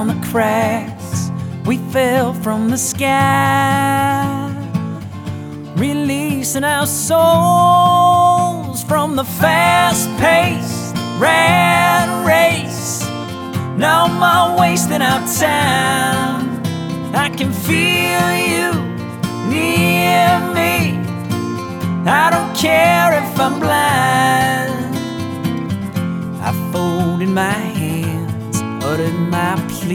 on the cracks we fell from the sky, releasing our souls from the fast-paced rat race. No more wasting our time. I can feel you near me. I don't care if I'm blind. I folded my hands, uttered my plea.